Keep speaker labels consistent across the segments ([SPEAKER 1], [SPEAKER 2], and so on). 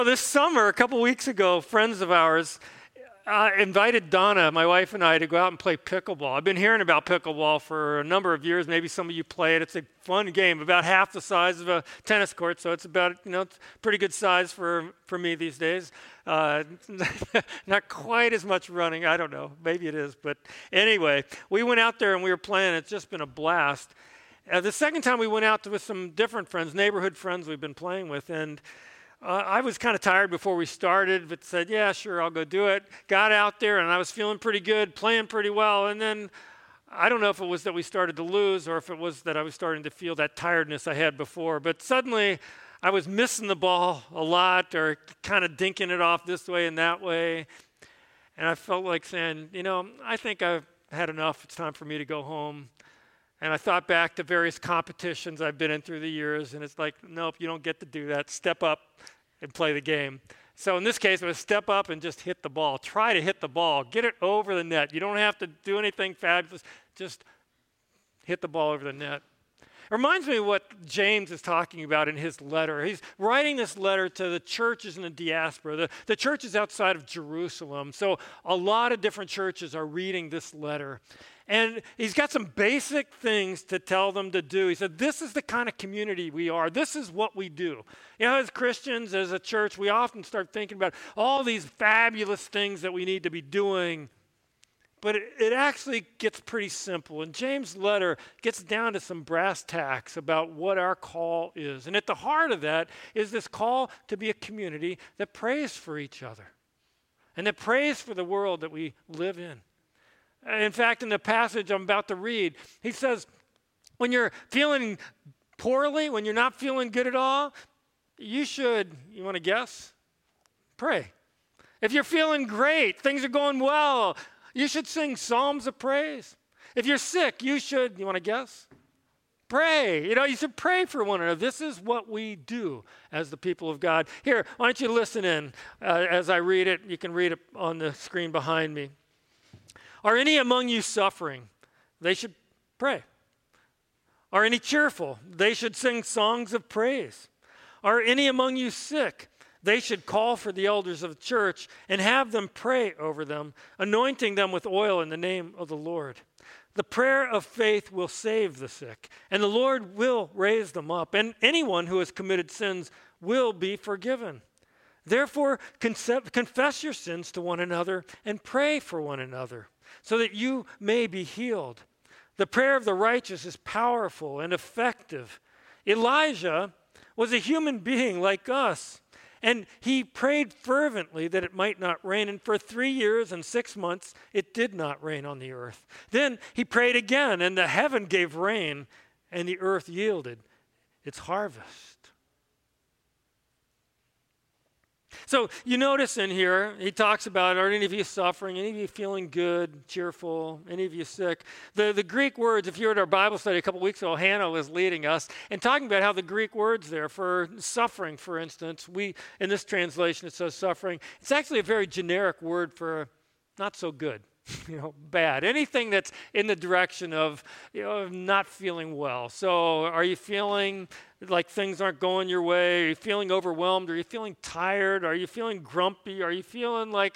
[SPEAKER 1] Well, this summer, a couple weeks ago, friends of ours invited Donna, my wife, and I to go out and play pickleball. I've been hearing about pickleball for a number of years. Maybe some of you play it. It's a fun game, about half the size of a tennis court, so it's about, it's pretty good size for me these days. Not quite as much running. I don't know. Maybe it is. But anyway, we went out there and we were playing. It's just been a blast. The second time we went out with some different friends, neighborhood friends we've been playing with, and I was kind of tired before we started, but said, yeah, sure, I'll go do it. Got out there, and I was feeling pretty good, playing pretty well. And then I don't know if it was that we started to lose or if it was that I was starting to feel that tiredness I had before. But suddenly, I was missing the ball a lot or kind of dinking it off this way and that way. And I felt like saying, I think I've had enough. It's time for me to go home. And I thought back to various competitions I've been in through the years, and it's like, nope, you don't get to do that. Step up and play the game. So in this case, it was step up and just hit the ball. Try to hit the ball. Get it over the net. You don't have to do anything fabulous. Just hit the ball over the net. It reminds me of what James is talking about in his letter. He's writing this letter to the churches in the diaspora, the churches outside of Jerusalem. So a lot of different churches are reading this letter. And he's got some basic things to tell them to do. He said, this is the kind of community we are. This is what we do. As Christians, as a church, we often start thinking about all these fabulous things that we need to be doing. But it actually gets pretty simple. And James' letter gets down to some brass tacks about what our call is. And at the heart of that is this call to be a community that prays for each other and that prays for the world that we live in. In fact, in the passage I'm about to read, he says, when you're feeling poorly, when you're not feeling good at all, you want to guess? Pray. If you're feeling great, things are going well, you should sing psalms of praise. If you're sick, you want to guess? Pray. You should pray for one another. This is what we do as the people of God. Here, why don't you listen in as I read it? You can read it on the screen behind me. Are any among you suffering? They should pray. Are any cheerful? They should sing songs of praise. Are any among you sick? They should call for the elders of the church and have them pray over them, anointing them with oil in the name of the Lord. The prayer of faith will save the sick, and the Lord will raise them up, and anyone who has committed sins will be forgiven. Therefore, confess your sins to one another and pray for one another, so that you may be healed. The prayer of the righteous is powerful and effective. Elijah was a human being like us, and he prayed fervently that it might not rain. And for 3 years and 6 months, it did not rain on the earth. Then he prayed again, and the heaven gave rain, and the earth yielded its harvest. So you notice in here, he talks about, are any of you suffering, any of you feeling good, cheerful, any of you sick? The Greek words, if you were at our Bible study a couple weeks ago, Hannah was leading us and talking about how the Greek words there for suffering, for instance, in this translation it says suffering. It's actually a very generic word for not so good. Bad. Anything that's in the direction of, not feeling well. So are you feeling like things aren't going your way? Are you feeling overwhelmed? Are you feeling tired? Are you feeling grumpy? Are you feeling like,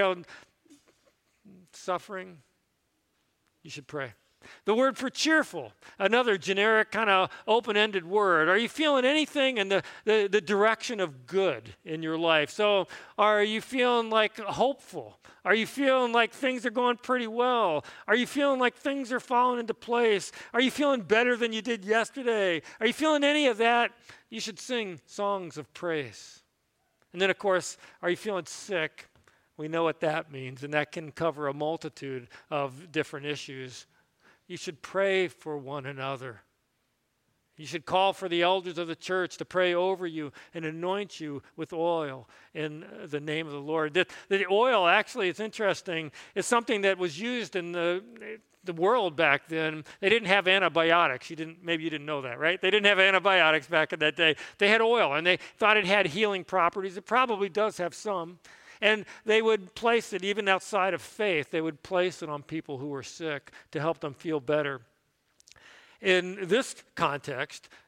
[SPEAKER 1] suffering? You should pray. The word for cheerful, another generic kind of open-ended word. Are you feeling anything in the direction of good in your life? So are you feeling like hopeful? Are you feeling like things are going pretty well? Are you feeling like things are falling into place? Are you feeling better than you did yesterday? Are you feeling any of that? You should sing songs of praise. And then, of course, are you feeling sick? We know what that means, and that can cover a multitude of different issues. You should pray for one another. You should call for the elders of the church to pray over you and anoint you with oil in the name of the Lord. The oil, actually, it's interesting, is something that was used in the world back then. They didn't have antibiotics. Maybe you didn't know that, right? They didn't have antibiotics back in that day. They had oil, and they thought it had healing properties. It probably does have some. And they would place it, even outside of faith, they would place it on people who were sick to help them feel better. In this context,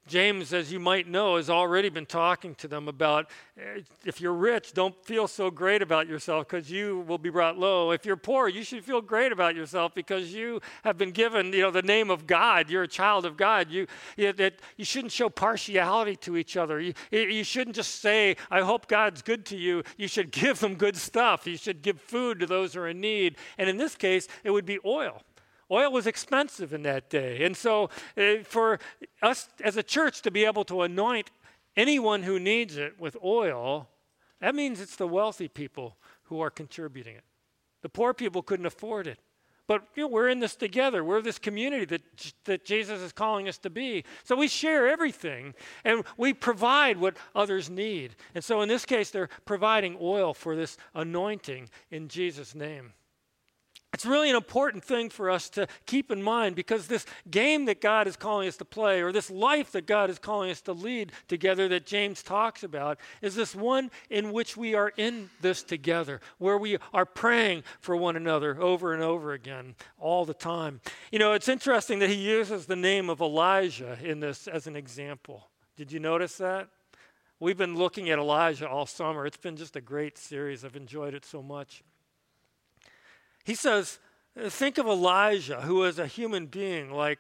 [SPEAKER 1] James, as you might know, has already been talking to them about if you're rich, don't feel so great about yourself because you will be brought low. If you're poor, you should feel great about yourself because you have been given, the name of God. You're a child of God. You shouldn't show partiality to each other. You shouldn't just say, I hope God's good to you. You should give them good stuff. You should give food to those who are in need. And in this case, it would be oil. Oil was expensive in that day. And so for us as a church to be able to anoint anyone who needs it with oil, that means it's the wealthy people who are contributing it. The poor people couldn't afford it. But we're in this together. We're this community that Jesus is calling us to be. So we share everything, and we provide what others need. And so in this case, they're providing oil for this anointing in Jesus' name. It's really an important thing for us to keep in mind because this game that God is calling us to play, or this life that God is calling us to lead together that James talks about, is this one in which we are in this together, where we are praying for one another over and over again all the time. It's interesting that he uses the name of Elijah in this as an example. Did you notice that? We've been looking at Elijah all summer. It's been just a great series. I've enjoyed it so much. He says, think of Elijah, who is a human being like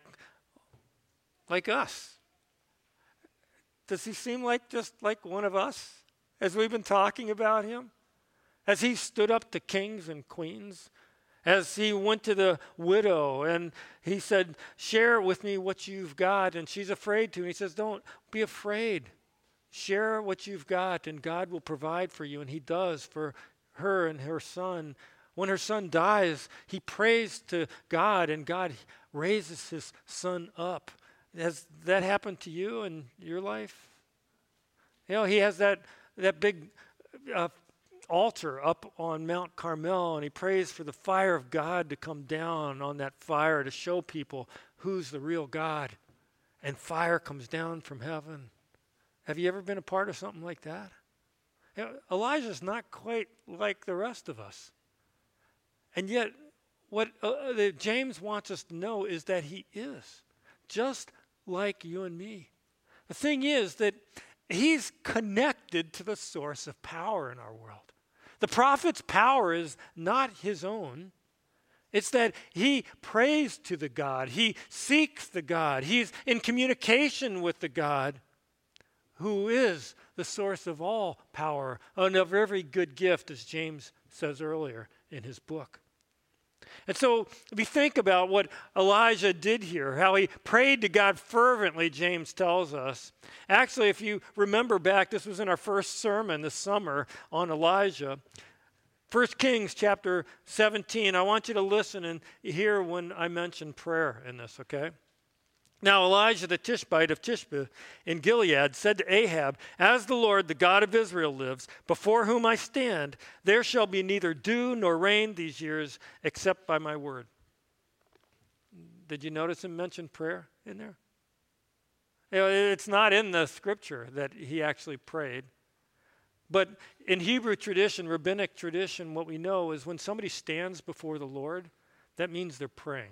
[SPEAKER 1] us. Does he seem just like one of us as we've been talking about him? As he stood up to kings and queens, as he went to the widow and he said, share with me what you've got. And she's afraid to. And he says, don't be afraid. Share what you've got and God will provide for you. And he does for her and her son. When her son dies, he prays to God, and God raises his son up. Has that happened to you in your life? He has that big altar up on Mount Carmel, and he prays for the fire of God to come down on that fire to show people who's the real God. And fire comes down from heaven. Have you ever been a part of something like that? Elijah's not quite like the rest of us. And yet, what James wants us to know is that he is just like you and me. The thing is that he's connected to the source of power in our world. The prophet's power is not his own. It's that he prays to the God. He seeks the God. He's in communication with the God who is the source of all power and of every good gift, as James says earlier in his book. And so we think about what Elijah did here, how he prayed to God fervently, James tells us. Actually, if you remember back, this was in our first sermon this summer on Elijah. 1 Kings chapter 17. I want you to listen and hear when I mention prayer in this, okay? Now Elijah the Tishbite of Tishbe in Gilead said to Ahab, as the Lord, the God of Israel lives, before whom I stand, there shall be neither dew nor rain these years except by my word. Did you notice him mention prayer in there? It's not in the scripture that he actually prayed. But in Hebrew tradition, rabbinic tradition, what we know is when somebody stands before the Lord, that means they're praying.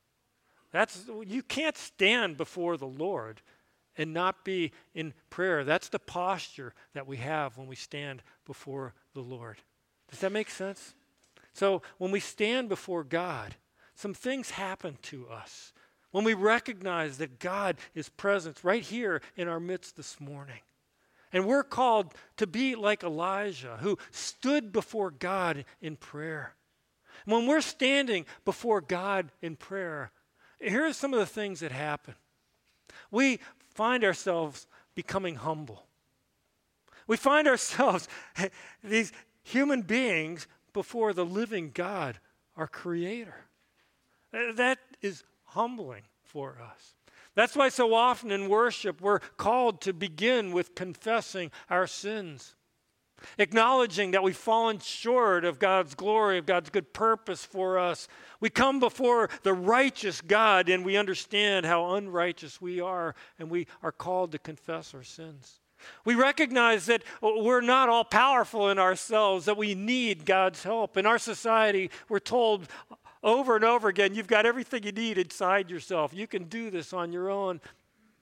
[SPEAKER 1] You can't stand before the Lord and not be in prayer. That's the posture that we have when we stand before the Lord. Does that make sense? So when we stand before God, some things happen to us. When we recognize that God is present right here in our midst this morning. And we're called to be like Elijah, who stood before God in prayer. When we're standing before God in prayer, here are some of the things that happen. We find ourselves becoming humble. We find ourselves, these human beings, before the living God, our Creator. That is humbling for us. That's why so often in worship we're called to begin with confessing our sins. Acknowledging that we've fallen short of God's glory, of God's good purpose for us. We come before the righteous God and we understand how unrighteous we are, and we are called to confess our sins. We recognize that we're not all powerful in ourselves, that we need God's help. In our society, we're told over and over again, you've got everything you need inside yourself. You can do this on your own.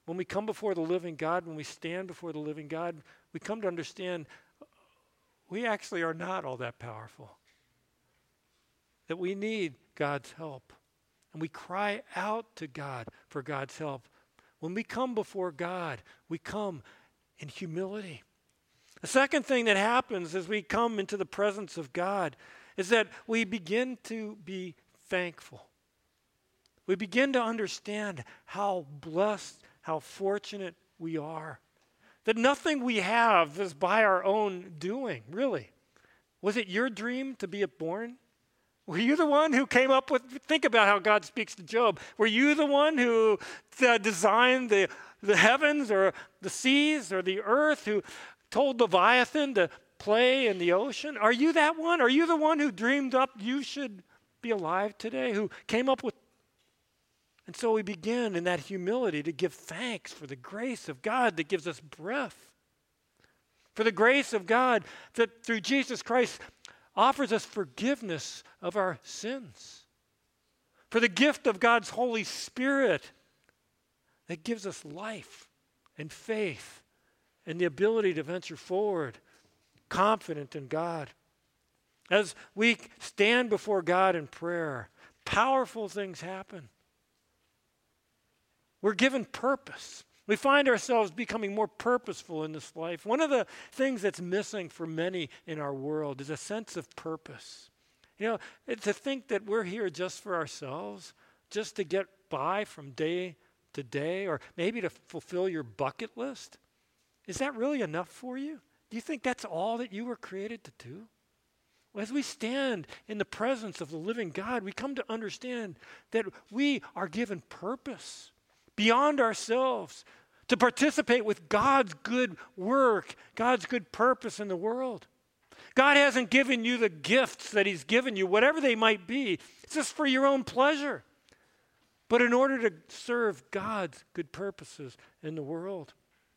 [SPEAKER 1] when we come before the living God, when we stand before the living God, we come to understand we actually are not all that powerful. That we need God's help. And we cry out to God for God's help. When we come before God, we come in humility. The second thing that happens as we come into the presence of God is that we begin to be thankful. We begin to understand how blessed, how fortunate we are. That nothing we have is by our own doing, really. Was it your dream to be born? Were you the one who came up with, think about how God speaks to Job. Were you the one who designed the heavens or the seas or the earth, who told Leviathan to play in the ocean? Are you that one? Are you the one who dreamed up you should be alive today, who came up with? And so we begin in that humility to give thanks for the grace of God that gives us breath. For the grace of God that through Jesus Christ offers us forgiveness of our sins. For the gift of God's Holy Spirit that gives us life and faith and the ability to venture forward, confident in God. As we stand before God in prayer, powerful things happen. We're given purpose. We find ourselves becoming more purposeful in this life. One of the things that's missing for many in our world is a sense of purpose. You know, to think that we're here just for ourselves, just to get by from day to day, or maybe to fulfill your bucket list. Is that really enough for you? Do you think that's all that you were created to do? Well, as we stand in the presence of the living God, we come to understand that we are given purpose beyond ourselves to participate with God's good work, God's good purpose in the world. God hasn't given you the gifts that He's given you, whatever they might be. It's just for your own pleasure. But in order to serve God's good purposes in the world.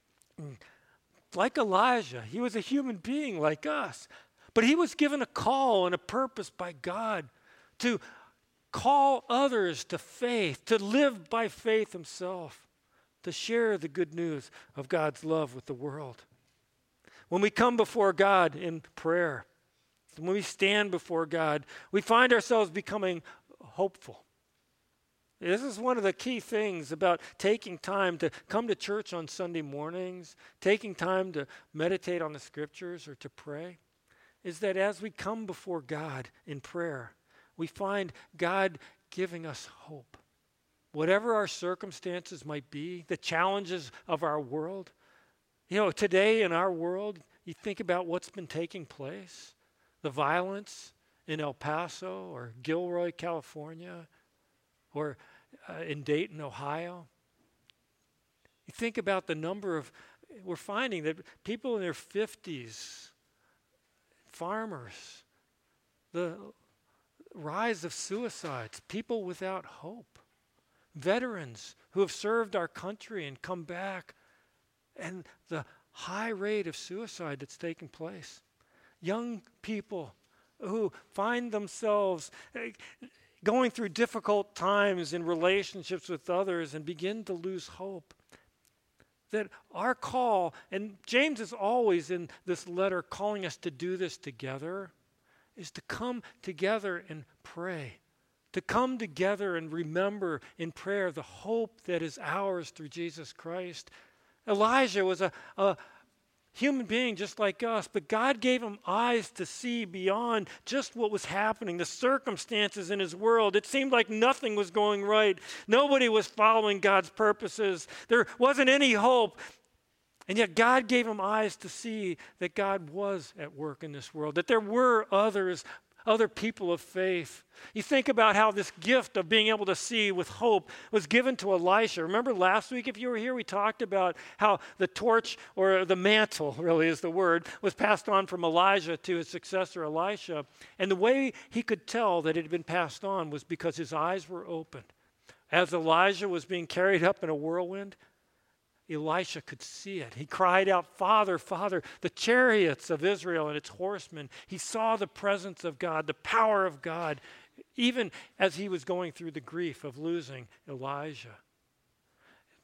[SPEAKER 1] Like Elijah, he was a human being like us. But he was given a call and a purpose by God to call others to faith, to live by faith himself, to share the good news of God's love with the world. When we come before God in prayer, when we stand before God, we find ourselves becoming hopeful. This is one of the key things about taking time to come to church on Sunday mornings, taking time to meditate on the scriptures or to pray, is that as we come before God in prayer, we find God giving us hope. Whatever our circumstances might be, the challenges of our world. You know, today in our world, you think about what's been taking place, the violence in El Paso or Gilroy, California, or in Dayton, Ohio. You think about the number of, we're finding that people in their 50s, farmers, the rise of suicides, people without hope, veterans who have served our country and come back, and the high rate of suicide that's taking place. Young people who find themselves going through difficult times in relationships with others and begin to lose hope. That our call, and James is always in this letter calling us to do this together, is to come together and pray. To come together and remember in prayer the hope that is ours through Jesus Christ. Elijah was a human being just like us, but God gave him eyes to see beyond just what was happening, the circumstances in his world. It seemed like nothing was going right. Nobody was following God's purposes. There wasn't any hope. And yet God gave him eyes to see that God was at work in this world, that there were other people of faith. You think about how this gift of being able to see with hope was given to Elisha. Remember last week, if you were here, we talked about how the torch, or the mantle really is the word, was passed on from Elijah to his successor Elisha. And the way he could tell that it had been passed on was because his eyes were opened. As Elijah was being carried up in a whirlwind, Elisha could see it. He cried out, "Father, Father," the chariots of Israel and its horsemen. He saw the presence of God, the power of God, even as he was going through the grief of losing Elijah.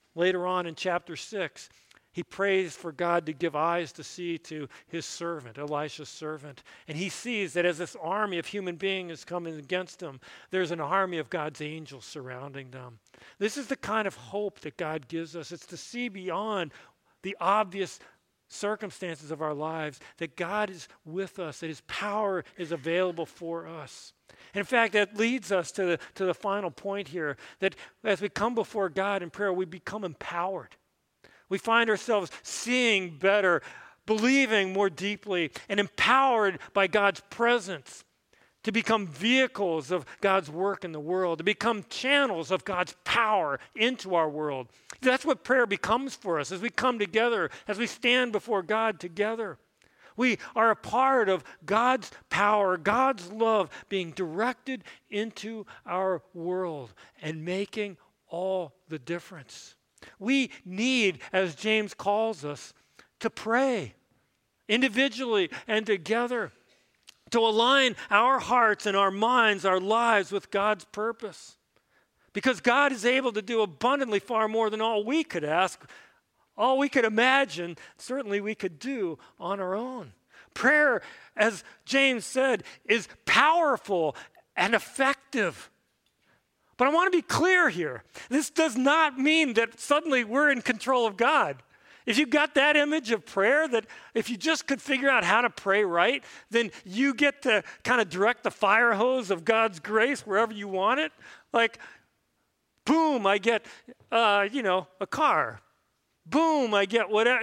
[SPEAKER 1] Later on in chapter 6, he prays for God to give eyes to see to his servant, Elisha's servant. And he sees that as this army of human beings is coming against him, there's an army of God's angels surrounding them. This is the kind of hope that God gives us. It's to see beyond the obvious circumstances of our lives, that God is with us, that his power is available for us. And in fact, that leads us to the final point here, that as we come before God in prayer, we become empowered. We find ourselves seeing better, believing more deeply, and empowered by God's presence to become vehicles of God's work in the world, to become channels of God's power into our world. That's what prayer becomes for us as we come together, as we stand before God together. We are a part of God's power, God's love being directed into our world and making all the difference. We need, as James calls us, to pray individually and together, to align our hearts and our minds, our lives with God's purpose. Because God is able to do abundantly far more than all we could ask, all we could imagine, certainly we could do on our own. Prayer, as James said, is powerful and effective. But I want to be clear here. This does not mean that suddenly we're in control of God. If you've got that image of prayer, that if you just could figure out how to pray right, then you get to kind of direct the fire hose of God's grace wherever you want it. Like, boom, I get, a car. Boom, I get whatever.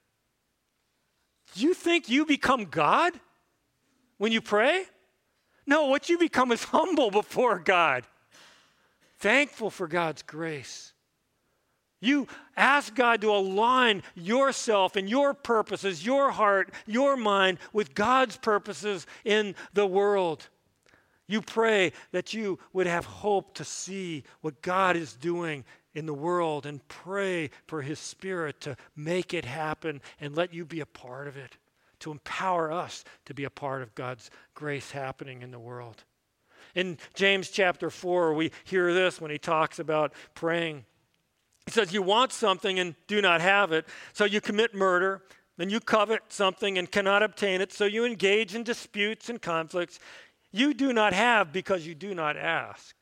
[SPEAKER 1] You think you become God when you pray? No, what you become is humble before God. Thankful for God's grace. You ask God to align yourself and your purposes, your heart, your mind with God's purposes in the world. You pray that you would have hope to see what God is doing in the world and pray for his Spirit to make it happen and let you be a part of it, to empower us to be a part of God's grace happening in the world. In James chapter 4, we hear this when he talks about praying. He says, you want something and do not have it, so you commit murder, and you covet something and cannot obtain it, so you engage in disputes and conflicts. You do not have because you do not ask.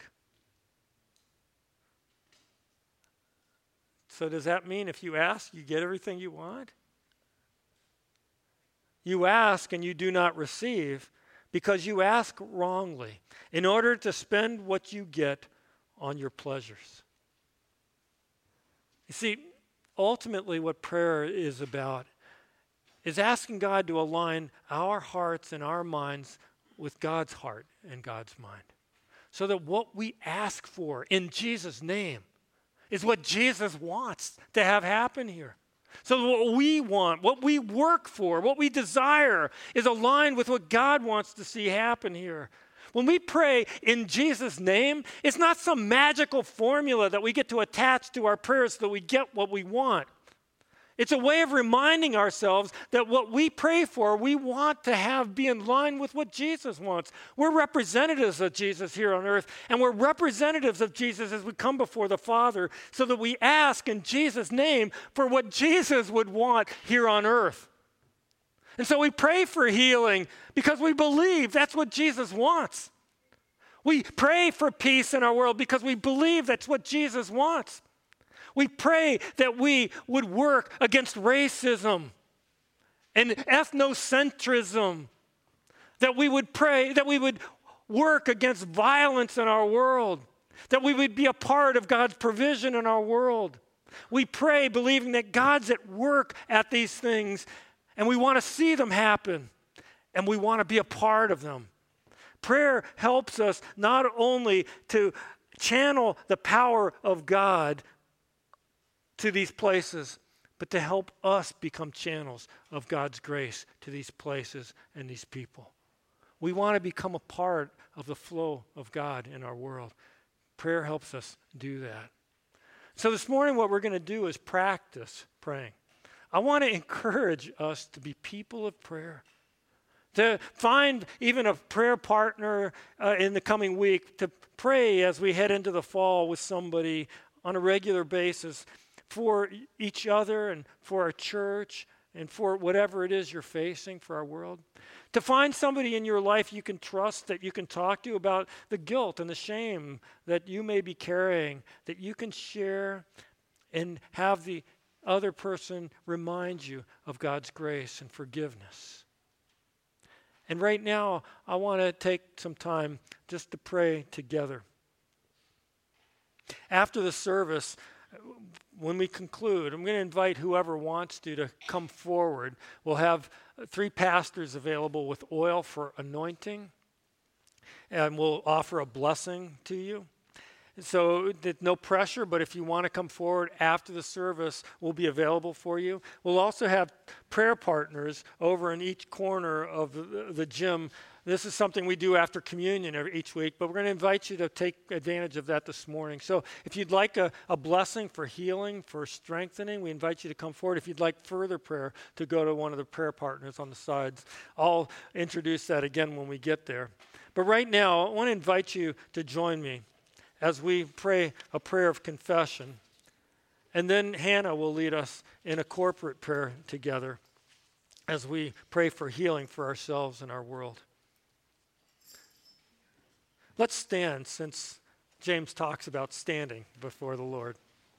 [SPEAKER 1] So does that mean if you ask, you get everything you want? You ask and you do not receive because you ask wrongly in order to spend what you get on your pleasures. You see, ultimately what prayer is about is asking God to align our hearts and our minds with God's heart and God's mind, so that what we ask for in Jesus' name is what Jesus wants to have happen here. So what we want, what we work for, what we desire is aligned with what God wants to see happen here. When we pray in Jesus' name, it's not some magical formula that we get to attach to our prayers so that we get what we want. It's a way of reminding ourselves that what we pray for, we want to have be in line with what Jesus wants. We're representatives of Jesus here on earth, and we're representatives of Jesus as we come before the Father, so that we ask in Jesus' name for what Jesus would want here on earth. And so we pray for healing because we believe that's what Jesus wants. We pray for peace in our world because we believe that's what Jesus wants. We pray that we would work against racism and ethnocentrism, that we would pray, that we would work against violence in our world, that we would be a part of God's provision in our world. We pray believing that God's at work at these things, and we want to see them happen, and we want to be a part of them. Prayer helps us not only to channel the power of God to these places, but to help us become channels of God's grace to these places and these people. We want to become a part of the flow of God in our world. Prayer helps us do that. So this morning what we're going to do is practice praying. I want to encourage us to be people of prayer, to find even a prayer partner in the coming week, to pray as we head into the fall with somebody on a regular basis. for each other and for our church and for whatever it is you're facing for our world. To find somebody in your life you can trust, that you can talk to about the guilt and the shame that you may be carrying, that you can share and have the other person remind you of God's grace and forgiveness. And right now, I want to take some time just to pray together. After the service, when we conclude, I'm going to invite whoever wants to come forward. We'll have 3 pastors available with oil for anointing, and we'll offer a blessing to you. So no pressure, but if you want to come forward after the service, we'll be available for you. We'll also have prayer partners over in each corner of the gym. This is something we do after communion each week, but we're going to invite you to take advantage of that this morning. So if you'd like a blessing for healing, for strengthening, we invite you to come forward. If you'd like further prayer, to go to one of the prayer partners on the sides. I'll introduce that again when we get there. But right now, I want to invite you to join me as we pray a prayer of confession. And then Hannah will lead us in a corporate prayer together as we pray for healing for ourselves and our world. Let's stand, since James talks about standing before the Lord.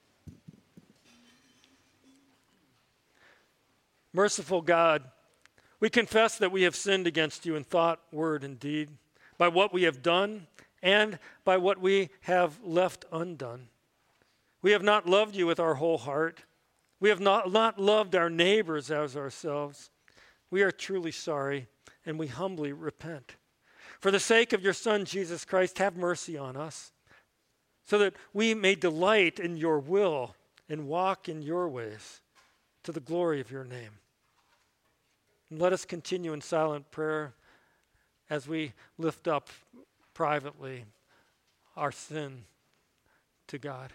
[SPEAKER 1] Merciful God, we confess that we have sinned against you in thought, word, and deed, by what we have done and by what we have left undone. We have not loved you with our whole heart. We have not loved our neighbors as ourselves. We are truly sorry, and we humbly repent. For the sake of your Son, Jesus Christ, have mercy on us, so that we may delight in your will and walk in your ways, to the glory of your name. And let us continue in silent prayer as we lift up privately our sin to God.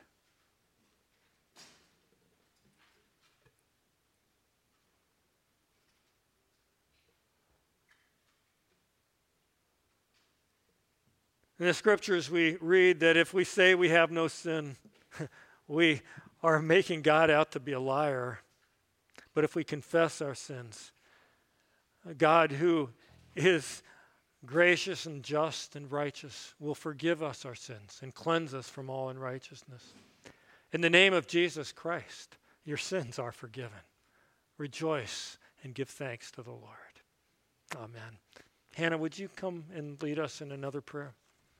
[SPEAKER 1] In the scriptures, we read that if we say we have no sin, we are making God out to be a liar. But if we confess our sins, God, who is gracious and just and righteous, will forgive us our sins and cleanse us from all unrighteousness. In the name of Jesus Christ, your sins are forgiven. Rejoice and give thanks to the Lord. Amen. Hannah, would you come and lead us in another prayer?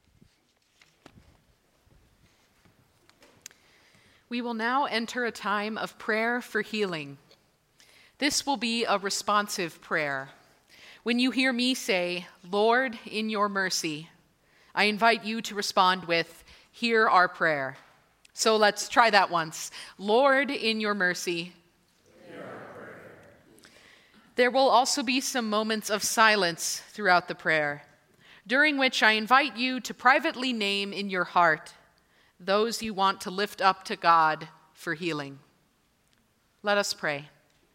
[SPEAKER 2] We will now enter a time of prayer for healing. This will be a responsive prayer. When you hear me say, Lord, in your mercy, I invite you to respond with, hear our prayer. So let's try that once. Lord, in your mercy. Hear our prayer. There will also be some moments of silence throughout the prayer, during which I invite you to privately name in your heart those you want to lift up to God for healing. Let us pray.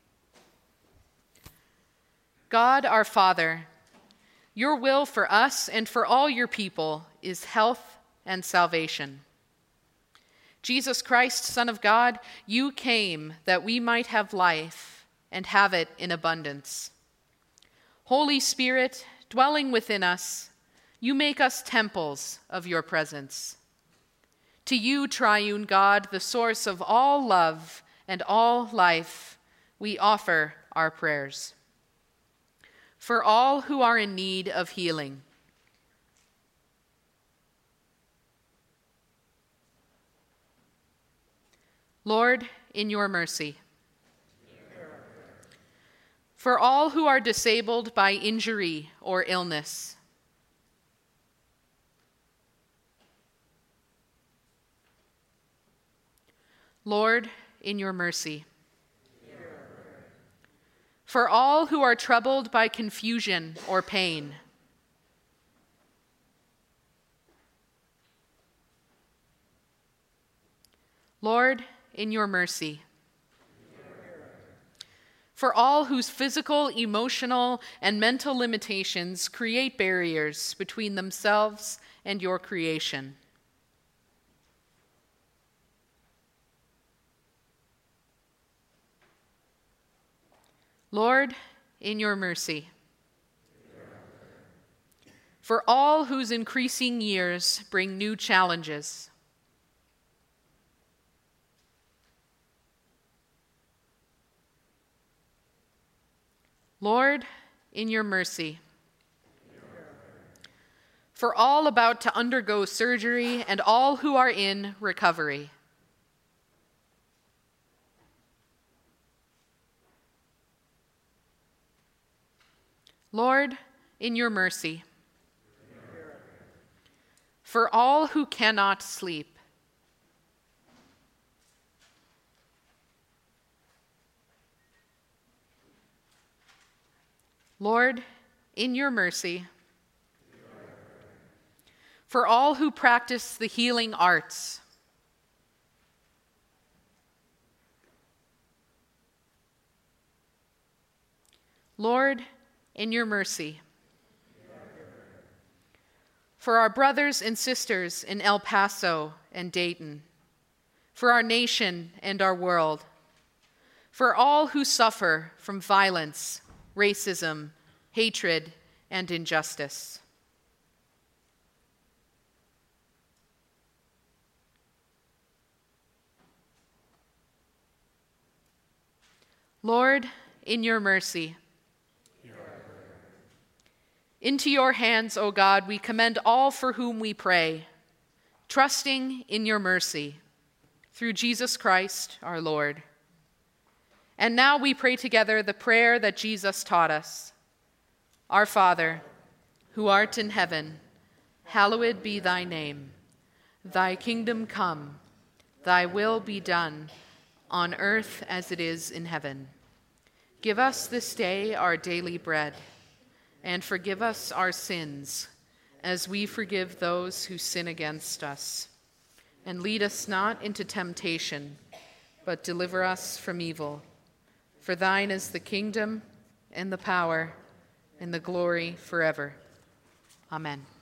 [SPEAKER 2] God, our Father, your will for us and for all your people is health and salvation. Jesus Christ, Son of God, you came that we might have life and have it in abundance. Holy Spirit, dwelling within us, you make us temples of your presence. To you, triune God, the source of all love and all life, we offer our prayers. For all who are in need of healing, Lord, in your mercy. For all who are disabled by injury or illness, Lord, in your mercy. For all who are troubled by confusion or pain, Lord, in your mercy. For all whose physical, emotional, and mental limitations create barriers between themselves and your creation, Lord, in your mercy. For all whose increasing years bring new challenges. Lord, in your mercy. For all about to undergo surgery and all who are in recovery. Lord, in your mercy. For all who cannot sleep. Lord, in your mercy. For all who practice the healing arts. Lord, in your mercy. For our brothers and sisters in El Paso and Dayton. For our nation and our world. For all who suffer from violence, racism, hatred, and injustice. Lord, in your mercy. Into your hands, O God, we commend all for whom we pray, trusting in your mercy, through Jesus Christ our Lord. And now we pray together the prayer that Jesus taught us. Our Father, who art in heaven, hallowed be thy name. Thy kingdom come, thy will be done, on earth as it is in heaven. Give us this day our daily bread, and forgive us our sins, as we forgive those who sin against us. And lead us not into temptation, but deliver us from evil. For thine is the kingdom, and the power, and the glory forever. Amen.